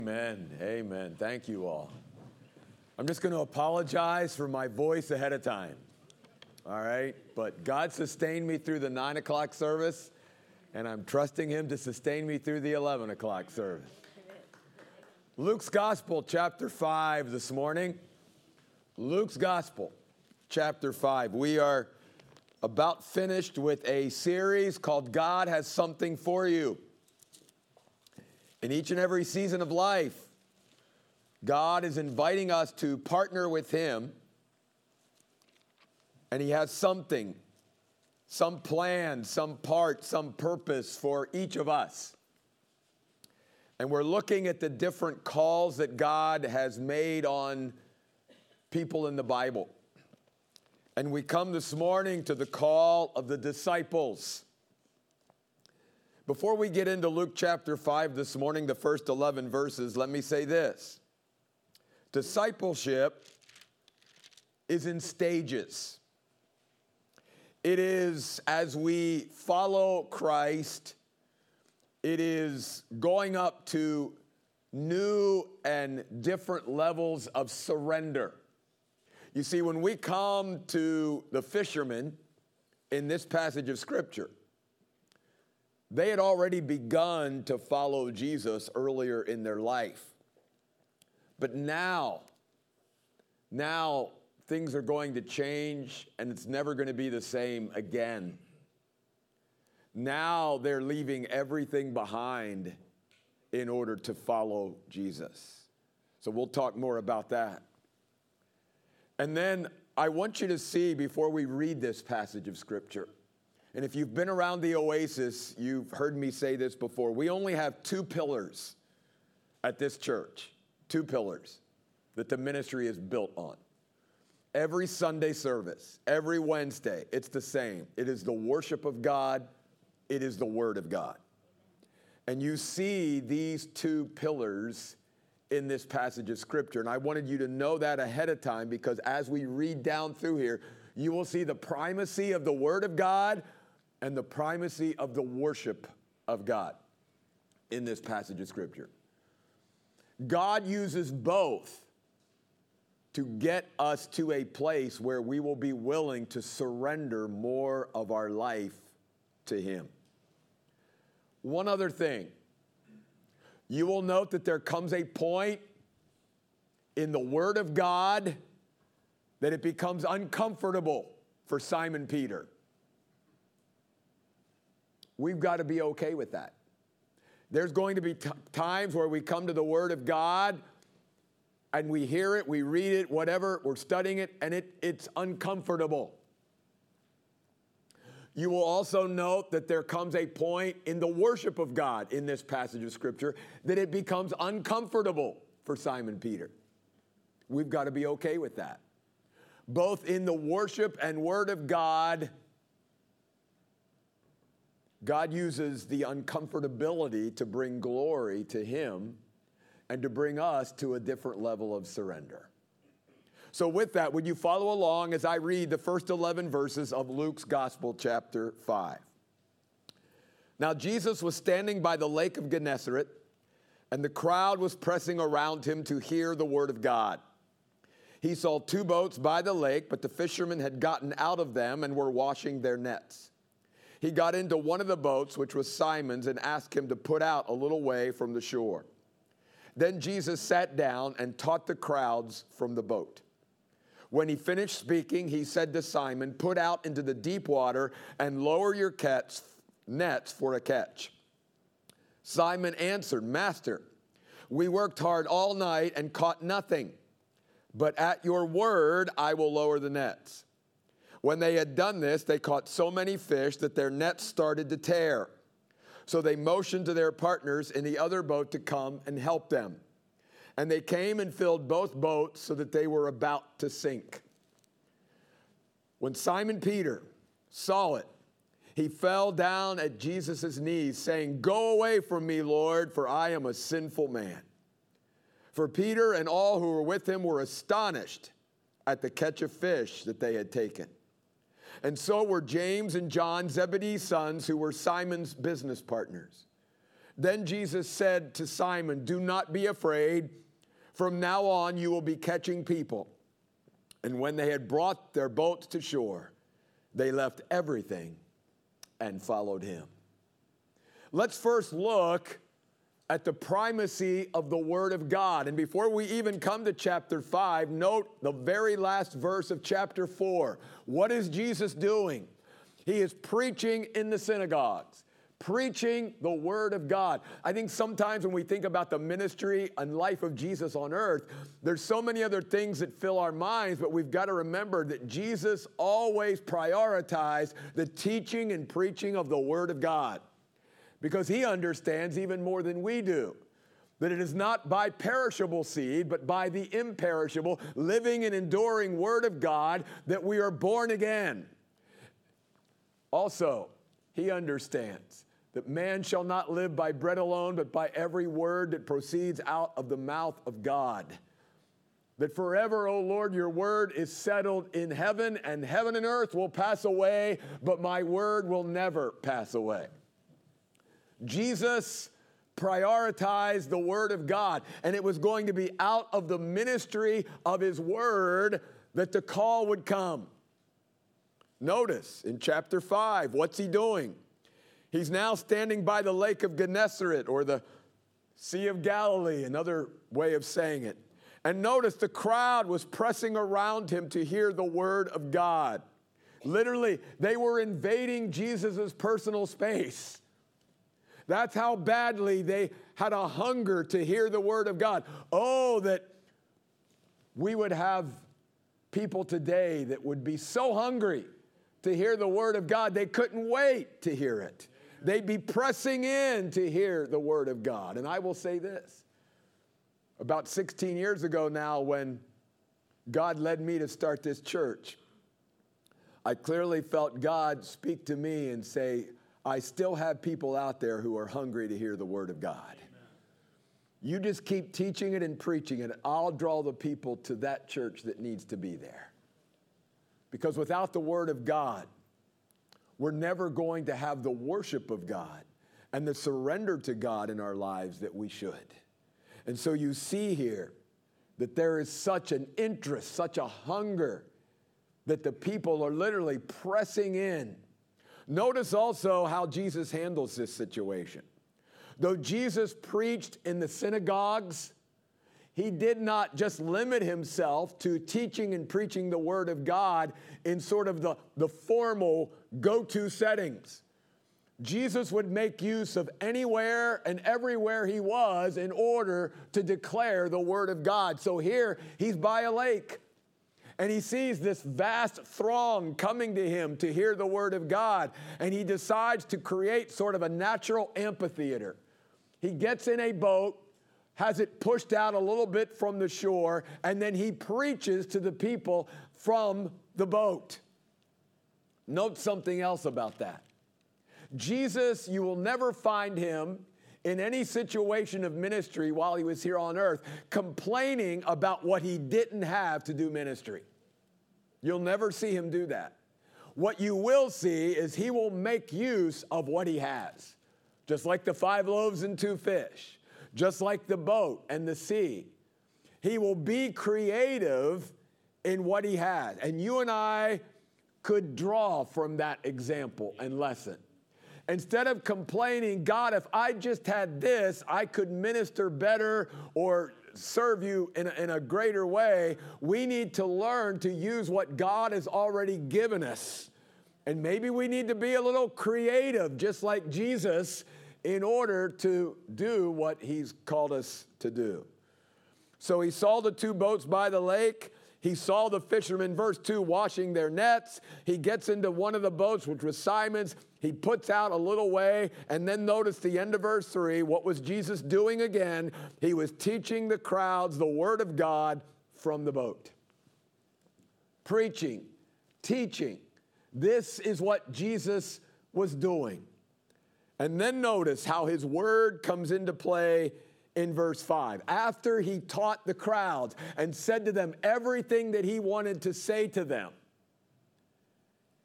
Amen. Amen. Thank you all. I'm just going to apologize for my voice ahead of time. All right? But God sustained me through the 9 o'clock service, and I'm trusting Him to sustain me through the 11 o'clock service. Luke's Gospel, chapter 5 this morning. Luke's Gospel, chapter 5. We are about finished with a series called God Has Something for You. In each and every season of life, God is inviting us to partner with Him, and He has something, some plan, some part, some purpose for each of us. And we're looking at the different calls that God has made on people in the Bible. And we come this morning to the call of the disciples. Before we get into Luke chapter 5 this morning, the first 11 verses, let me say this. Discipleship is in stages. It is, as we follow Christ, it is going up to new and different levels of surrender. You see, when we come to the fishermen in this passage of Scripture, they had already begun to follow Jesus earlier in their life. But now things are going to change, and it's never going to be the same again. Now they're leaving everything behind in order to follow Jesus. So we'll talk more about that. And then I want you to see, before we read this passage of Scripture, and if you've been around the Oasis, you've heard me say this before. We only have 2 pillars at this church, 2 pillars that the ministry is built on. Every Sunday service, every Wednesday, it's the same. It is the worship of God. It is the Word of God. And you see these 2 pillars in this passage of Scripture. And I wanted you to know that ahead of time, because as we read down through here, you will see the primacy of the Word of God and the primacy of the worship of God in this passage of Scripture. God uses both to get us to a place where we will be willing to surrender more of our life to Him. One other thing. You will note that there comes a point in the Word of God that it becomes uncomfortable for Simon Peter. We've got to be okay with that. There's going to be times where we come to the Word of God and we hear it, we read it, whatever, we're studying it, and it's uncomfortable. You will also note that there comes a point in the worship of God in this passage of Scripture that it becomes uncomfortable for Simon Peter. We've got to be okay with that. Both in the worship and Word of God, God uses the uncomfortability to bring glory to Him and to bring us to a different level of surrender. So with that, would you follow along as I read the first 11 verses of Luke's Gospel, chapter 5. Now Jesus was standing by the lake of Gennesaret, and the crowd was pressing around Him to hear the word of God. He saw 2 boats by the lake, but the fishermen had gotten out of them and were washing their nets. He got into one of the boats, which was Simon's, and asked him to put out a little way from the shore. Then Jesus sat down and taught the crowds from the boat. When He finished speaking, He said to Simon, "Put out into the deep water and lower your nets for a catch." Simon answered, "Master, we worked hard all night and caught nothing. But at your word, I will lower the nets." When they had done this, they caught so many fish that their nets started to tear. So they motioned to their partners in the other boat to come and help them. And they came and filled both boats so that they were about to sink. When Simon Peter saw it, he fell down at Jesus' knees, saying, "Go away from me, Lord, for I am a sinful man." For Peter and all who were with him were astonished at the catch of fish that they had taken. And so were James and John, Zebedee's sons, who were Simon's business partners. Then Jesus said to Simon, "Do not be afraid. From now on you will be catching people." And when they had brought their boats to shore, they left everything and followed him. Let's first look at the primacy of the Word of God. And before we even come to chapter 5, note the very last verse of chapter 4. What is Jesus doing? He is preaching in the synagogues, preaching the Word of God. I think sometimes when we think about the ministry and life of Jesus on earth, there's so many other things that fill our minds, but we've got to remember that Jesus always prioritized the teaching and preaching of the Word of God, because he understands even more than we do that it is not by perishable seed, but by the imperishable, living and enduring Word of God that we are born again. Also, he understands that man shall not live by bread alone, but by every word that proceeds out of the mouth of God. That forever, O Lord, your word is settled in heaven, and heaven and earth will pass away, but my word will never pass away. Jesus prioritized the Word of God, and it was going to be out of the ministry of his Word that the call would come. Notice in chapter 5, what's he doing? He's now standing by the lake of Gennesaret, or the Sea of Galilee, another way of saying it. And notice the crowd was pressing around him to hear the Word of God. Literally, they were invading Jesus' personal space. That's how badly they had a hunger to hear the Word of God. Oh, that we would have people today that would be so hungry to hear the Word of God, they couldn't wait to hear it. They'd be pressing in to hear the Word of God. And I will say this, about 16 years ago now, when God led me to start this church, I clearly felt God speak to me and say, I still have people out there who are hungry to hear the Word of God. Amen. You just keep teaching it and preaching it. I'll draw the people to that church that needs to be there. Because without the Word of God, we're never going to have the worship of God and the surrender to God in our lives that we should. And so you see here that there is such an interest, such a hunger, that the people are literally pressing in. Notice also how Jesus handles this situation. Though Jesus preached in the synagogues, he did not just limit himself to teaching and preaching the Word of God in sort of the formal go-to settings. Jesus would make use of anywhere and everywhere he was in order to declare the Word of God. So here, he's by a lake. And he sees this vast throng coming to him to hear the Word of God. And he decides to create sort of a natural amphitheater. He gets in a boat, has it pushed out a little bit from the shore, and then he preaches to the people from the boat. Note something else about that. Jesus, you will never find him in any situation of ministry while he was here on earth complaining about what he didn't have to do ministry. You'll never see him do that. What you will see is he will make use of what he has. Just like the 5 loaves and 2 fish. Just like the boat and the sea. He will be creative in what he has. And you and I could draw from that example and lesson. Instead of complaining, God, if I just had this, I could minister better or serve you in a greater way. We need to learn to use what God has already given us. And maybe we need to be a little creative, just like Jesus, in order to do what he's called us to do. So he saw the 2 boats by the lake. He saw the fishermen, verse 2, washing their nets. He gets into one of the boats, which was Simon's. He puts out a little way, and then notice the end of verse 3. What was Jesus doing again? He was teaching the crowds the Word of God from the boat. Preaching, teaching. This is what Jesus was doing. And then notice how his word comes into play in verse 5. After he taught the crowds and said to them everything that he wanted to say to them,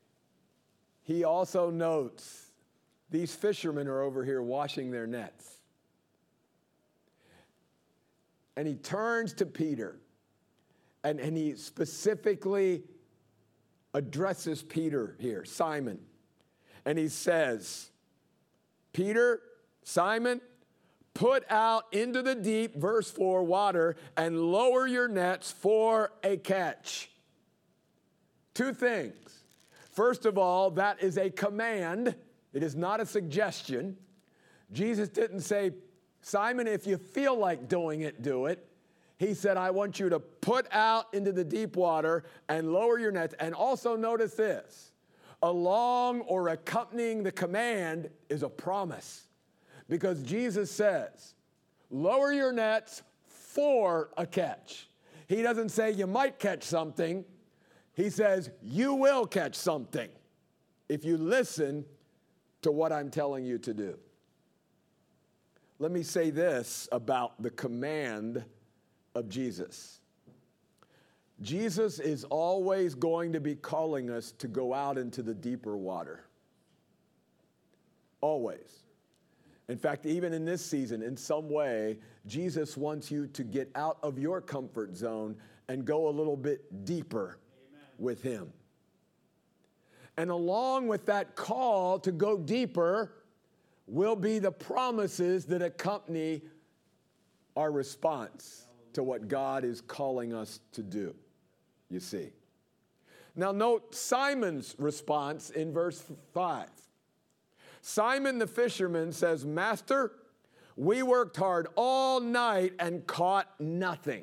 he also notes these fishermen are over here washing their nets. and he turns to Peter, and he specifically addresses Peter here, Simon. And he says, Peter, Simon, put out into the deep, verse 4, water, and lower your nets for a catch. Two things. First of all, that is a command. It is not a suggestion. Jesus didn't say, Simon, if you feel like doing it, do it. He said, I want you to put out into the deep water and lower your nets. And also notice this, along or accompanying the command is a promise. Because Jesus says, lower your nets for a catch. He doesn't say you might catch something. He says you will catch something if you listen to what I'm telling you to do. Let me say this about the command of Jesus. Jesus is always going to be calling us to go out into the deeper water. Always. In fact, even in this season, in some way, Jesus wants you to get out of your comfort zone and go a little bit deeper with him. And along with that call to go deeper will be the promises that accompany our response to what God is calling us to do, you see. Now note Simon's response in verse 5. Simon the fisherman says, Master, we worked hard all night and caught nothing.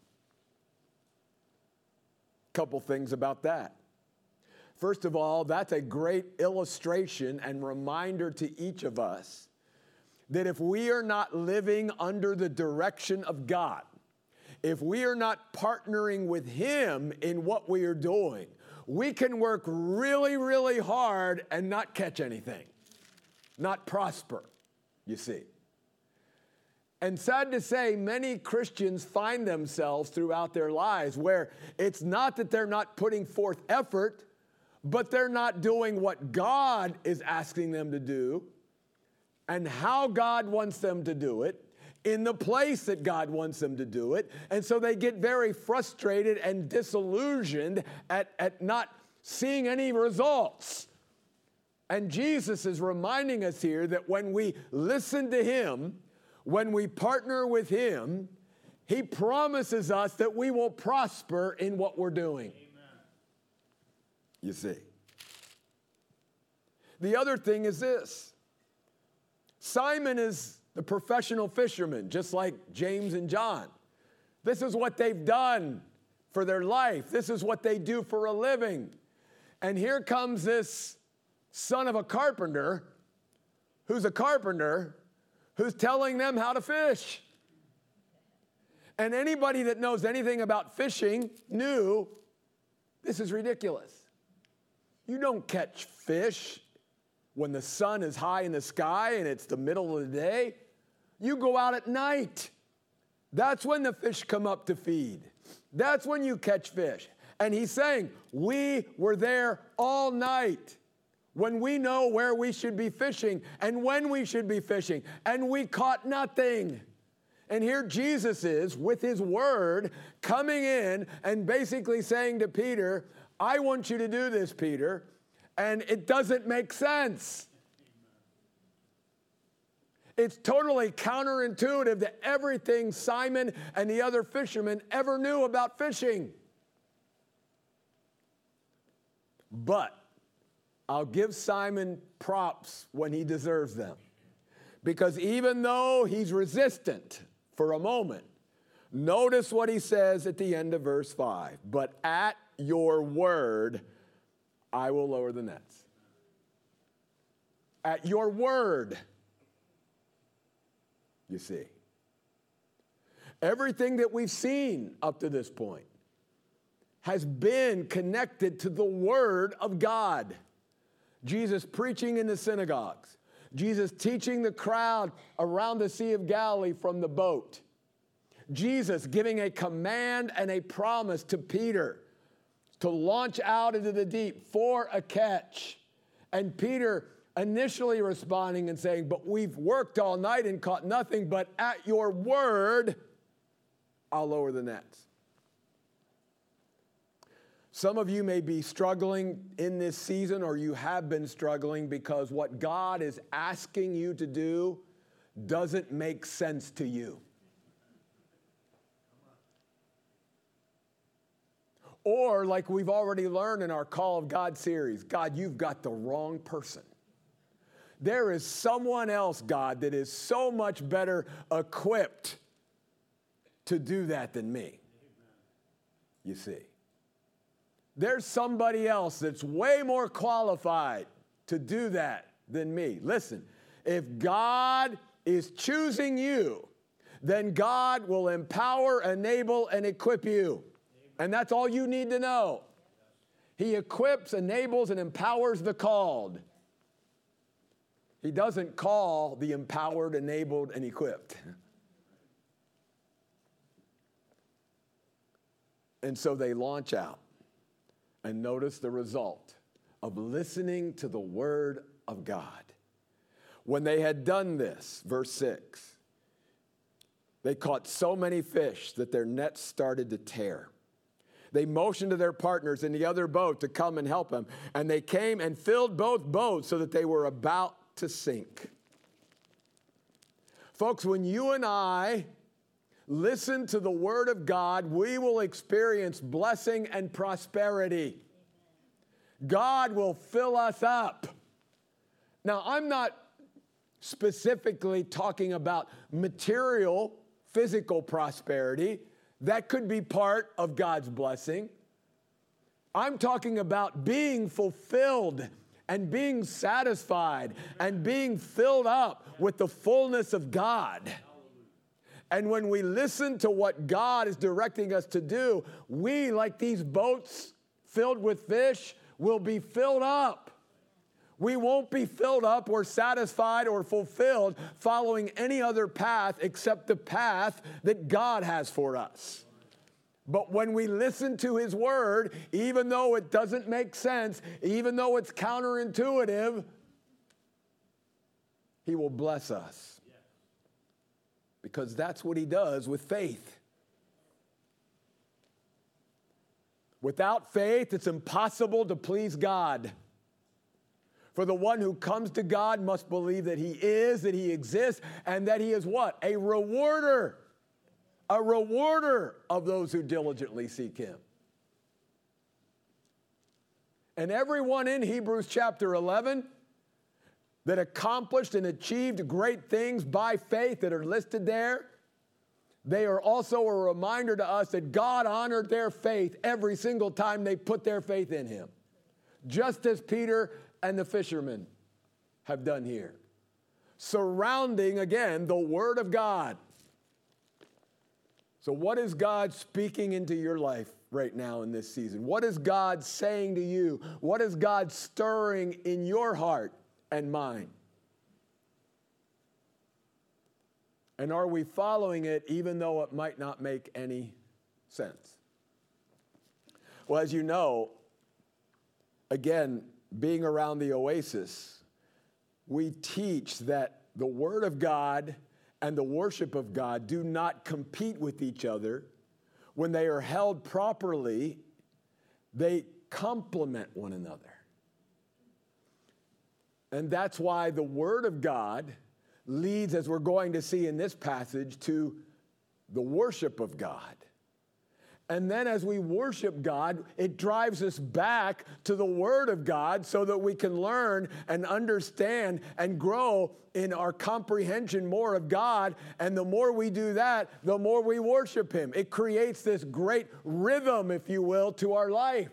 Couple things about that. First of all, that's a great illustration and reminder to each of us that if we are not living under the direction of God, if we are not partnering with him in what we are doing, we can work really, really hard and not catch anything, not prosper, you see. And sad to say, many Christians find themselves throughout their lives where it's not that they're not putting forth effort, but they're not doing what God is asking them to do and how God wants them to do it, in the place that God wants them to do it. And so they get very frustrated and disillusioned at not seeing any results. And Jesus is reminding us here that when we listen to him, when we partner with him, he promises us that we will prosper in what we're doing. You see. The other thing is this. Simon is the professional fisherman, just like James and John. This is what they've done for their life. This is what they do for a living. And here comes this son of a carpenter, who's telling them how to fish. And anybody that knows anything about fishing knew this is ridiculous. You don't catch fish when the sun is high in the sky and it's the middle of the day. You go out at night. That's when the fish come up to feed. That's when you catch fish. And he's saying, we were there all night when we know where we should be fishing and when we should be fishing, and we caught nothing. And here Jesus is with his word coming in and basically saying to Peter, I want you to do this, Peter, and it doesn't make sense. It's totally counterintuitive to everything Simon and the other fishermen ever knew about fishing. But I'll give Simon props when he deserves them. Because even though he's resistant for a moment, notice what he says at the end of verse 5. But at your word, I will lower the nets. At your word, you see. Everything that we've seen up to this point has been connected to the word of God. Jesus preaching in the synagogues. Jesus teaching the crowd around the Sea of Galilee from the boat. Jesus giving a command and a promise to Peter to launch out into the deep for a catch. And Peter initially responding and saying, but we've worked all night and caught nothing, but at your word, I'll lower the nets. Some of you may be struggling in this season, or you have been struggling because what God is asking you to do doesn't make sense to you. Or, like we've already learned in our Call of God series, God, you've got the wrong person. There is someone else, God, that is so much better equipped to do that than me. You see. There's somebody else that's way more qualified to do that than me. Listen, if God is choosing you, then God will empower, enable, and equip you. And that's all you need to know. He equips, enables, and empowers the called. He doesn't call the empowered, enabled, and equipped. And so they launch out. And notice the result of listening to the word of God. When they had done this, verse 6, they caught so many fish that their nets started to tear. They motioned to their partners in the other boat to come and help them. And they came and filled both boats so that they were about to sink. Folks, when you and I listen to the word of God, we will experience blessing and prosperity. God will fill us up. Now, I'm not specifically talking about material, physical prosperity. That could be part of God's blessing. I'm talking about being fulfilled and being satisfied and being filled up with the fullness of God. And when we listen to what God is directing us to do, we, like these boats filled with fish, will be filled up. We won't be filled up or satisfied or fulfilled following any other path except the path that God has for us. But when we listen to his word, even though it doesn't make sense, even though it's counterintuitive, he will bless us. Because that's what he does with faith. Without faith, it's impossible to please God. For the one who comes to God must believe that he is, that he exists, and that he is what? A rewarder. A rewarder of those who diligently seek him. And everyone in Hebrews chapter 11 that accomplished and achieved great things by faith that are listed there, they are also a reminder to us that God honored their faith every single time they put their faith in him. Just as Peter and the fishermen have done here. Surrounding, again, the word of God. So what is God speaking into your life right now in this season? What is God saying to you? What is God stirring in your heart and mind? And are we following it even though it might not make any sense? Well, as you know, again, being around the Oasis, we teach that the Word of God and the worship of God do not compete with each other. When they are held properly, they complement one another. And that's why the Word of God leads, as we're going to see in this passage, to the worship of God. And then as we worship God, it drives us back to the Word of God so that we can learn and understand and grow in our comprehension more of God. And the more we do that, the more we worship him. It creates this great rhythm, if you will, to our life.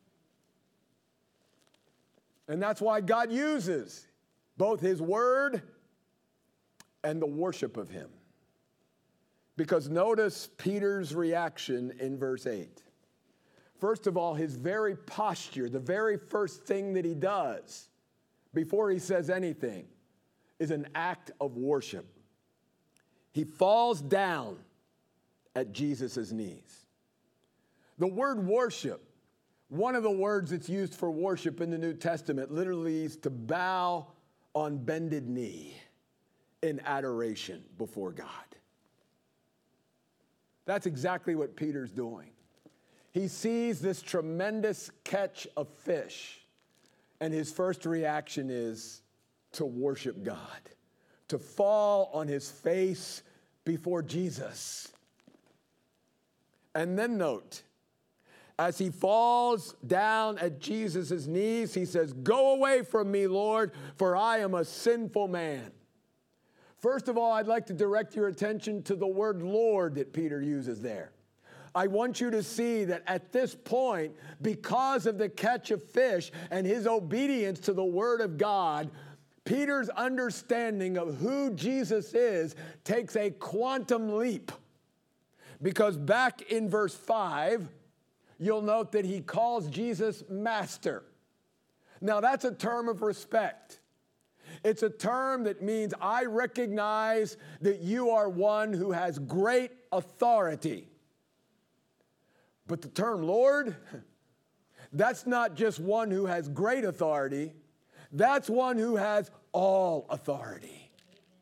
And that's why God uses both his Word and the worship of him. Because notice Peter's reaction in verse 8. First of all, his very posture, the very first thing that he does before he says anything is an act of worship. He falls down at Jesus' knees. The word worship, one of the words that's used for worship in the New Testament, literally is to bow on bended knee in adoration before God. That's exactly what Peter's doing. He sees this tremendous catch of fish, and his first reaction is to worship God, to fall on his face before Jesus. And then note, as he falls down at Jesus' knees, he says, "Go away from me, Lord, for I am a sinful man." First of all, I'd like to direct your attention to the word Lord that Peter uses there. I want you to see that at this point, because of the catch of fish and his obedience to the word of God, Peter's understanding of who Jesus is takes a quantum leap. Because back in verse 5, you'll note that he calls Jesus Master. Now, that's a term of respect. It's a term that means I recognize that you are one who has great authority. But the term Lord, that's not just one who has great authority. That's one who has all authority.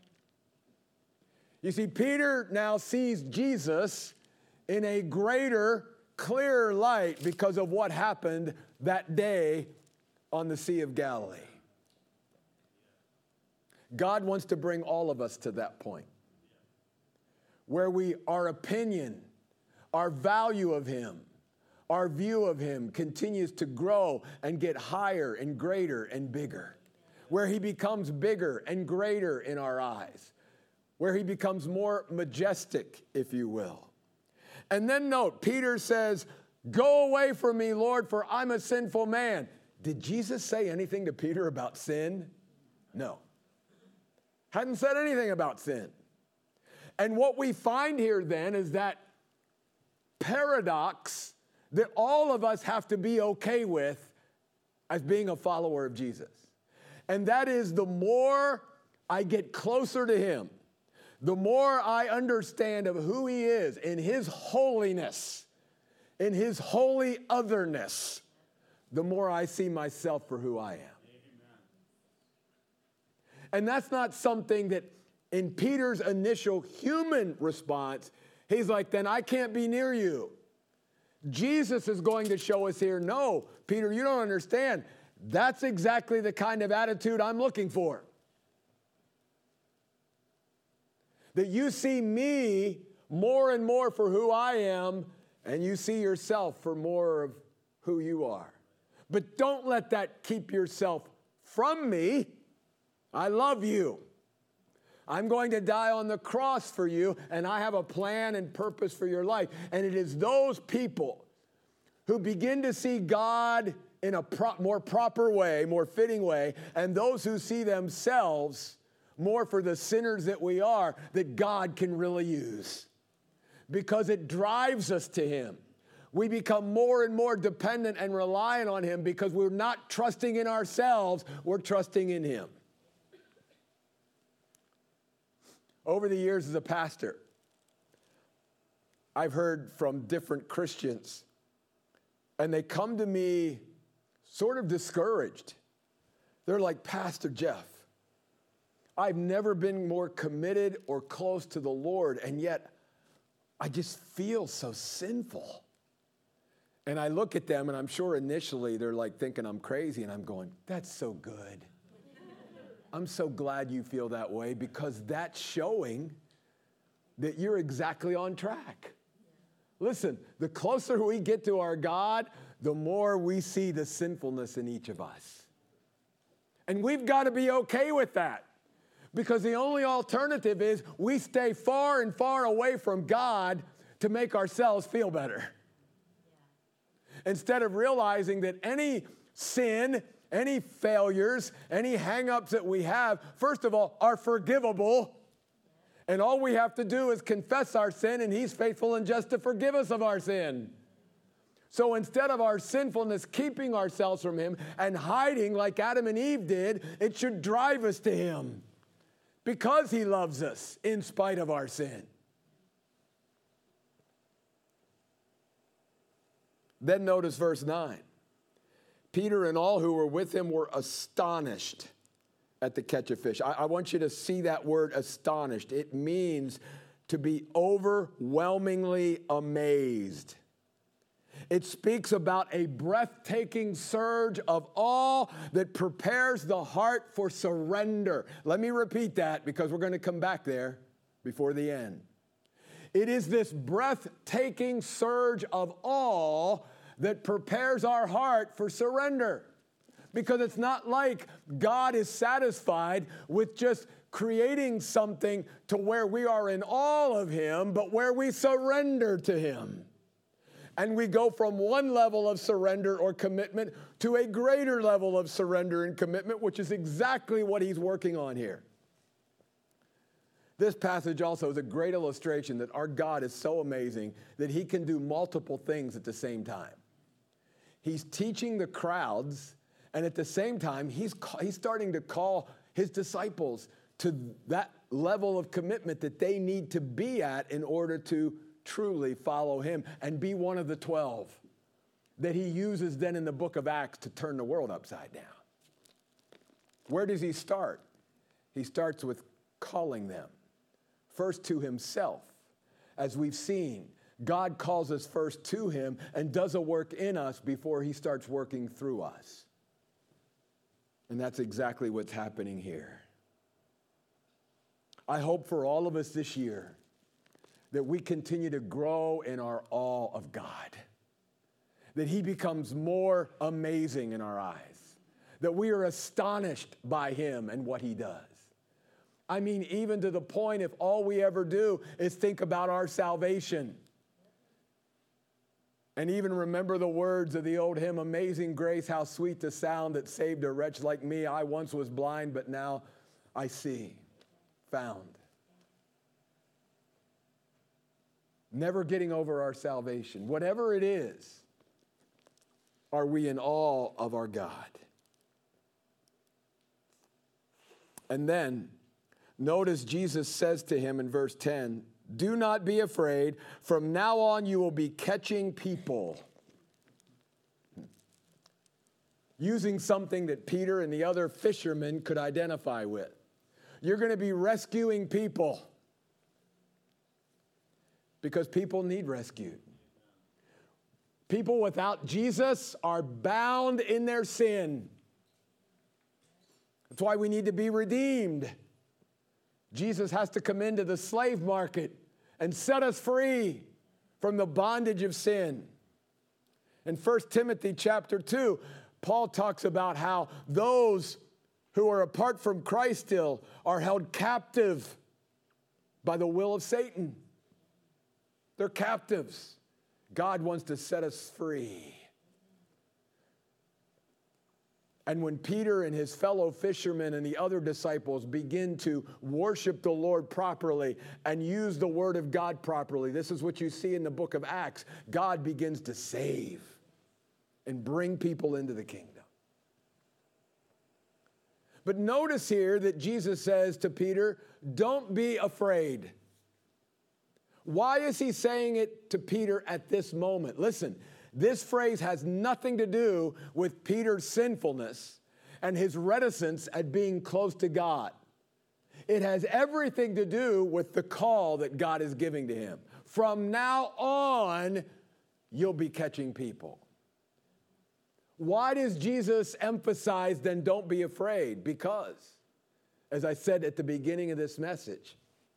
You see, Peter now sees Jesus in a greater, clearer light because of what happened that day on the Sea of Galilee. God wants to bring all of us to that point where our opinion, our value of him, our view of him continues to grow and get higher and greater and bigger, where he becomes bigger and greater in our eyes, where he becomes more majestic, if you will. And then note, Peter says, "Go away from me, Lord, for I'm a sinful man." Did Jesus say anything to Peter about sin? No. Hadn't said anything about sin. And what we find here then is that paradox that all of us have to be okay with as being a follower of Jesus. And that is, the more I get closer to him, the more I understand of who he is in his holiness, in his holy otherness, the more I see myself for who I am. And that's not something that in Peter's initial human response, he's like, then I can't be near you. Jesus is going to show us here, no, Peter, you don't understand. That's exactly the kind of attitude I'm looking for. That you see me more and more for who I am, and you see yourself for more of who you are. But don't let that keep yourself from me. I love you. I'm going to die on the cross for you, and I have a plan and purpose for your life. And it is those people who begin to see God in a more proper way, more fitting way, and those who see themselves more for the sinners that we are, that God can really use. Because it drives us to him. We become more and more dependent and reliant on him because we're not trusting in ourselves, we're trusting in him. Over the years as a pastor, I've heard from different Christians, and they come to me sort of discouraged. They're like, "Pastor Jeff, I've never been more committed or close to the Lord, and yet I just feel so sinful." And I look at them, and I'm sure initially they're like thinking I'm crazy, and I'm going, "That's so good. I'm so glad you feel that way, because that's showing that you're exactly on track." Listen, the closer we get to our God, the more we see the sinfulness in each of us. And we've got to be okay with that, because the only alternative is we stay far and far away from God to make ourselves feel better. Instead of realizing that any sin, any failures, any hang-ups that we have, first of all, are forgivable. And all we have to do is confess our sin, and he's faithful and just to forgive us of our sin. So instead of our sinfulness keeping ourselves from him and hiding like Adam and Eve did, it should drive us to him because he loves us in spite of our sin. Then notice verse 9. Peter and all who were with him were astonished at the catch of fish. I want you to see that word astonished. It means to be overwhelmingly amazed. It speaks about a breathtaking surge of awe that prepares the heart for surrender. Let me repeat that because we're going to come back there before the end. It is this breathtaking surge of awe that prepares our heart for surrender. Because it's not like God is satisfied with just creating something to where we are in awe of Him, but where we surrender to Him. And we go from one level of surrender or commitment to a greater level of surrender and commitment, which is exactly what He's working on here. This passage also is a great illustration that our God is so amazing that He can do multiple things at the same time. He's teaching the crowds, and at the same time, He's starting to call His disciples to that level of commitment that they need to be at in order to truly follow Him and be one of the 12 that He uses then in the book of Acts to turn the world upside down. Where does He start? He starts with calling them first to Himself. As we've seen, God calls us first to Him and does a work in us before He starts working through us. And that's exactly what's happening here. I hope for all of us this year that we continue to grow in our awe of God, that He becomes more amazing in our eyes, that we are astonished by Him and what He does. I mean, even to the point if all we ever do is think about our salvation and even remember the words of the old hymn, Amazing Grace, how sweet the sound that saved a wretch like me. I once was blind, but now I see, found. Never getting over our salvation. Whatever it is, are we in awe of our God? And then, notice Jesus says to him in verse 10, do not be afraid. From now on, you will be catching people. Using something that Peter and the other fishermen could identify with. You're going to be rescuing people. Because people need rescued. People without Jesus are bound in their sin. That's why we need to be redeemed. Jesus has to come into the slave market and set us free from the bondage of sin. In 1 Timothy chapter 2, Paul talks about how those who are apart from Christ still are held captive by the will of Satan. They're captives. God wants to set us free. And when Peter and his fellow fishermen and the other disciples begin to worship the Lord properly and use the word of God properly, this is what you see in the book of Acts. God begins to save and bring people into the kingdom. But notice here that Jesus says to Peter, don't be afraid. Why is he saying it to Peter at this moment? Listen, this phrase has nothing to do with Peter's sinfulness and his reticence at being close to God. It has everything to do with the call that God is giving to him. From now on, you'll be catching people. Why does Jesus emphasize then don't be afraid? Because, as I said at the beginning of this message,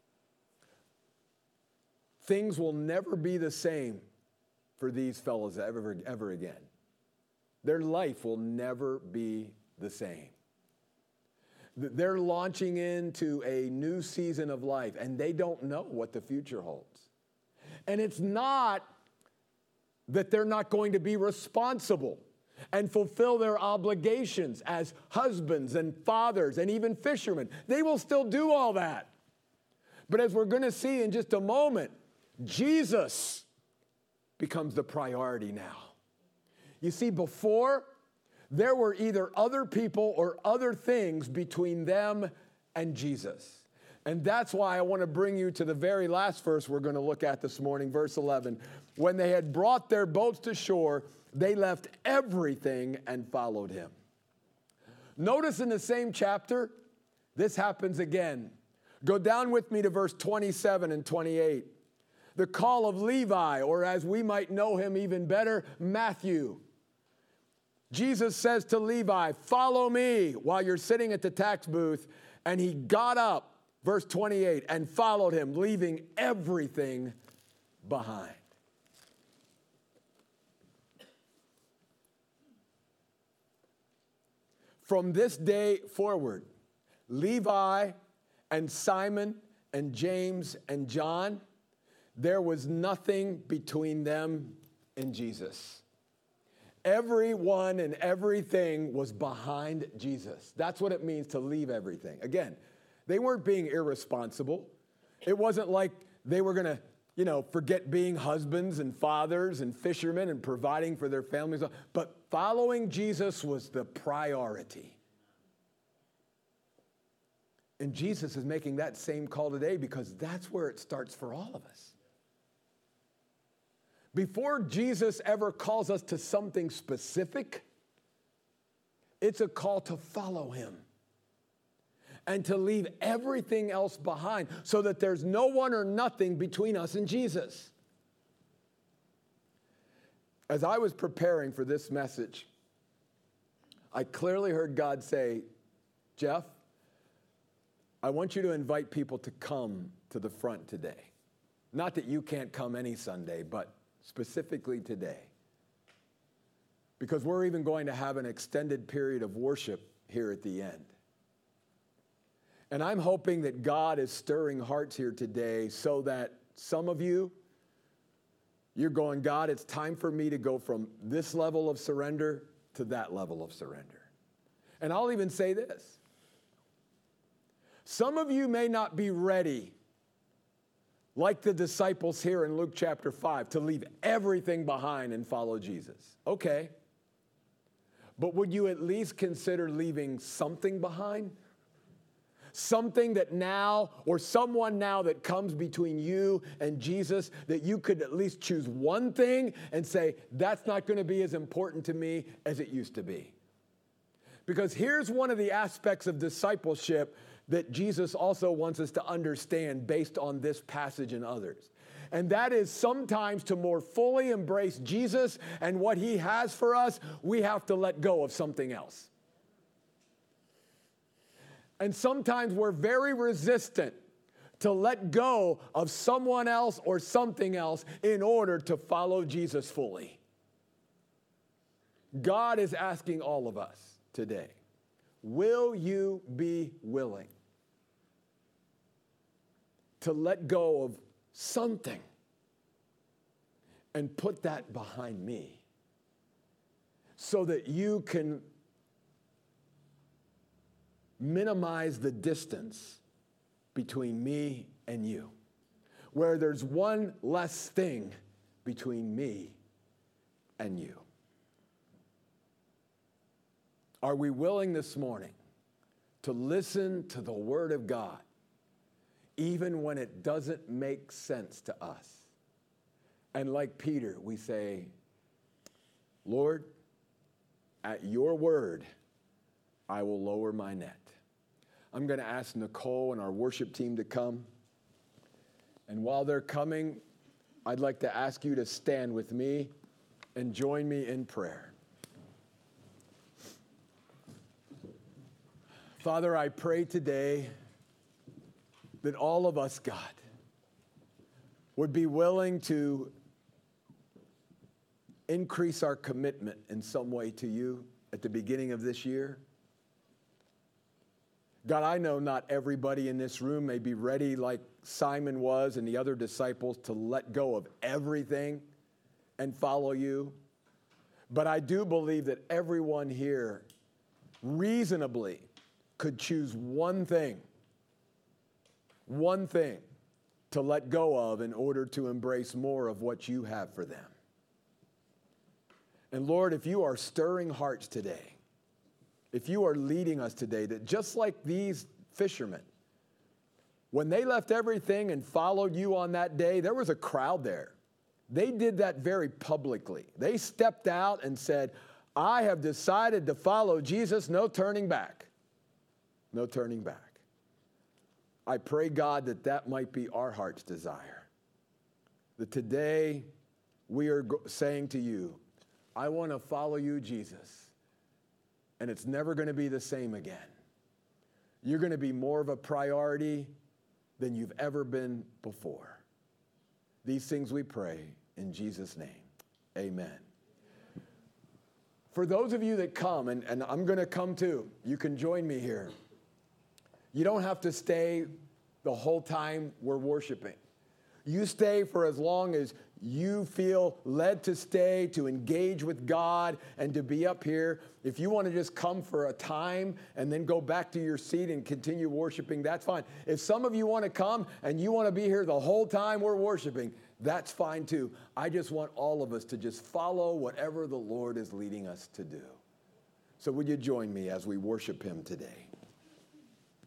things will never be the same for these fellows ever again. Their life will never be the same. They're launching into a new season of life, and they don't know what the future holds. And it's not that they're not going to be responsible and fulfill their obligations as husbands and fathers and even fishermen. They will still do all that. But as we're going to see in just a moment, Jesus becomes the priority now. You see, before, there were either other people or other things between them and Jesus. And that's why I want to bring you to the very last verse we're going to look at this morning, verse 11. When they had brought their boats to shore, they left everything and followed him. Notice in the same chapter, this happens again. Go down with me to verse 27 and 28. The call of Levi, or as we might know him even better, Matthew. Jesus says to Levi, follow me while you're sitting at the tax booth. And he got up, verse 28, and followed him, leaving everything behind. From this day forward, Levi and Simon and James and John, there was nothing between them and Jesus. Everyone and everything was behind Jesus. That's what it means to leave everything. Again, they weren't being irresponsible. It wasn't like they were going to, forget being husbands and fathers and fishermen and providing for their families. But following Jesus was the priority. And Jesus is making that same call today because that's where it starts for all of us. Before Jesus ever calls us to something specific, it's a call to follow him and to leave everything else behind so that there's no one or nothing between us and Jesus. As I was preparing for this message, I clearly heard God say, Jeff, I want you to invite people to come to the front today. Not that you can't come any Sunday, but specifically today. Because we're even going to have an extended period of worship here at the end. And I'm hoping that God is stirring hearts here today so that some of you, you're going, God, it's time for me to go from this level of surrender to that level of surrender. And I'll even say this. Some of you may not be ready, like the disciples here in Luke chapter 5, to leave everything behind and follow Jesus. Okay. But would you at least consider leaving something behind? Something that now, or someone now that comes between you and Jesus, that you could at least choose one thing and say, that's not going to be as important to me as it used to be. Because here's one of the aspects of discipleship that Jesus also wants us to understand based on this passage and others. And that is sometimes to more fully embrace Jesus and what he has for us, we have to let go of something else. And sometimes we're very resistant to let go of someone else or something else in order to follow Jesus fully. God is asking all of us today, will you be willing to let go of something and put that behind me so that you can minimize the distance between me and you, where there's one less thing between me and you? Are we willing this morning to listen to the Word of God, even when it doesn't make sense to us? And like Peter, we say, Lord, at your word, I will lower my net. I'm going to ask Nicole and our worship team to come. And while they're coming, I'd like to ask you to stand with me and join me in prayer. Father, I pray today that all of us, God, would be willing to increase our commitment in some way to you at the beginning of this year. God, I know not everybody in this room may be ready like Simon was and the other disciples to let go of everything and follow you. But I do believe that everyone here reasonably could choose one thing to let go of in order to embrace more of what you have for them. And Lord, if you are stirring hearts today, if you are leading us today, that just like these fishermen, when they left everything and followed you on that day, there was a crowd there. They did that very publicly. They stepped out and said, I have decided to follow Jesus, no turning back. No turning back. I pray, God, that that might be our heart's desire. That today we are saying to you, I want to follow you, Jesus. And it's never going to be the same again. You're going to be more of a priority than you've ever been before. These things we pray in Jesus' name. Amen. For those of you that come, and I'm going to come too, you can join me here. You don't have to stay the whole time we're worshiping. You stay for as long as you feel led to stay, to engage with God, and to be up here. If you want to just come for a time and then go back to your seat and continue worshiping, that's fine. If some of you want to come and you want to be here the whole time we're worshiping, that's fine too. I just want all of us to just follow whatever the Lord is leading us to do. So would you join me as we worship him today?